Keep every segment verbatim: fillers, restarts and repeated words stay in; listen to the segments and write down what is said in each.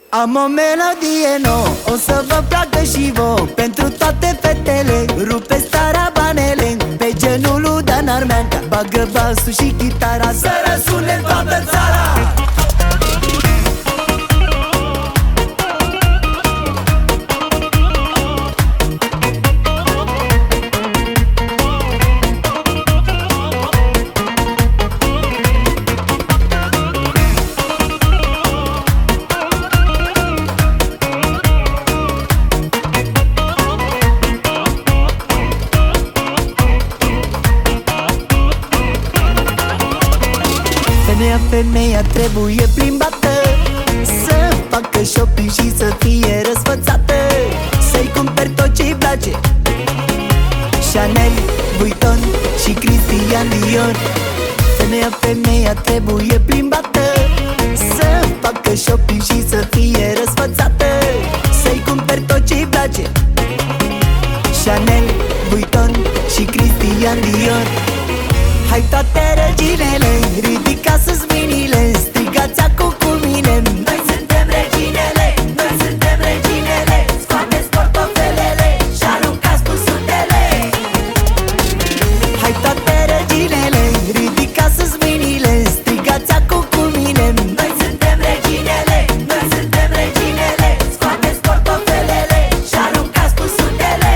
Am o melodie nouă, o să vă placă și vouă. Pentru toate fetele, rupe starea banele. Pe genul lui Dan Armeanca, bagă basul și chitara, să răsune toată țara. Femeia, femeia trebuie plimbată, să facă shopping și să fie răsfățată. Să-i cumperi tot ce-i place, Chanel, Vuitton și Christian Dior. Femeia, femeia trebuie plimbată, să facă shopping și să fie răsfățată. Să-i cumperi tot ce-i place, Chanel, Vuitton și Christian Dior. Hai toate reginele, ridicați-ți mâinile, strigați acum cu mine: noi suntem reginele, noi suntem reginele. Scoateți portofelele și aruncați cu sutele. Hai toate reginele, ridicați-ți mâinile, strigați acum cu mine: noi suntem reginele, noi suntem reginele. Scoateți portofelele și aruncați cu sutele.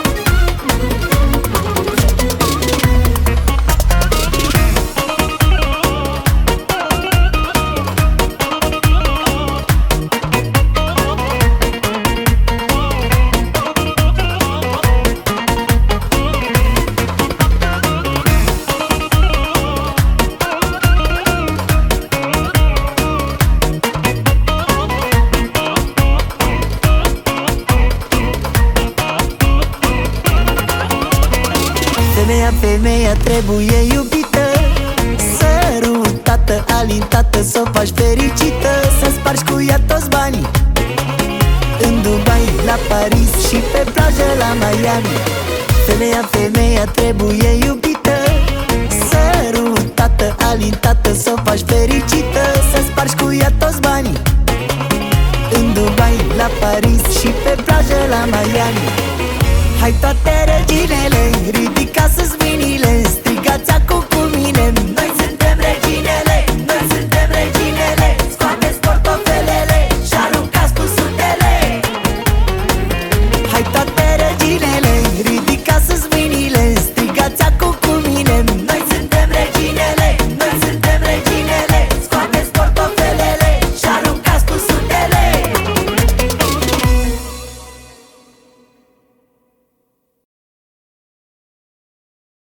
Femeia, femeia trebuie iubită, sărutată, alintată, să o faci fericită. Să spargi cu ea toți banii în Dubai, la Paris și pe plajă la Miami. Femeia, femeia trebuie iubită, sărutată, alintată, să o faci fericită. Să spargi cu ea toți banii în Dubai, la Paris și pe plajă la Miami. Hai toate reginele, ridicați-ți mâinile, strigați acum cu mine: noi